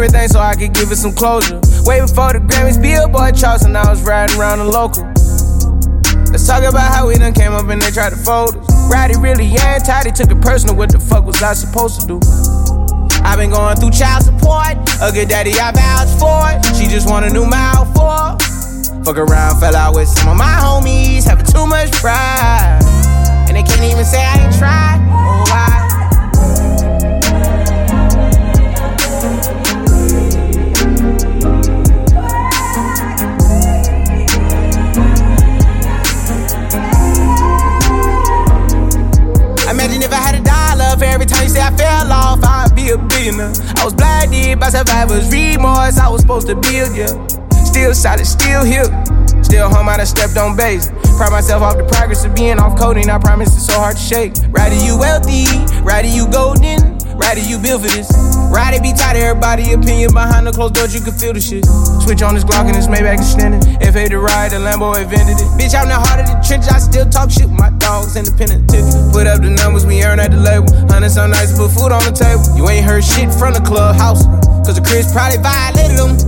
everything so I could give it some closure. Way before the Grammys, Billboard charts, and I was riding around the local. Let's talk about how we done came up and they tried to fold us. Roddy really anti, they took it personal, what the fuck was I supposed to do? I've been going through child support, a good daddy I vouch for it. She just want a new mouth for. Fuck around, fell out with some of my homies, having too much pride. And they can't even say I ain't tried, oh why? Imagine if I had $1 for every time you say I fell off, I'd be a billionaire. I was blinded by survivor's remorse, I was supposed to build, yeah. Still solid, still here. Still home, I done stepped on base. Pride myself off the progress of being off coding, I promise it's so hard to shake. Roddy, you wealthy, Roddy, you golden, Roddy, you built for this. Roddy be tight, everybody opinion behind the closed doors, you can feel the shit. Switch on this Glock and this Maybach extended. FA to ride, the Lambo invented it. Bitch, I'm the heart of the trenches, I still talk shit with my dogs, independent ticket. Put up the numbers, we earn at the label. 100 some nights to put food on the table. You ain't heard shit from the clubhouse, cause the Chris probably violated them.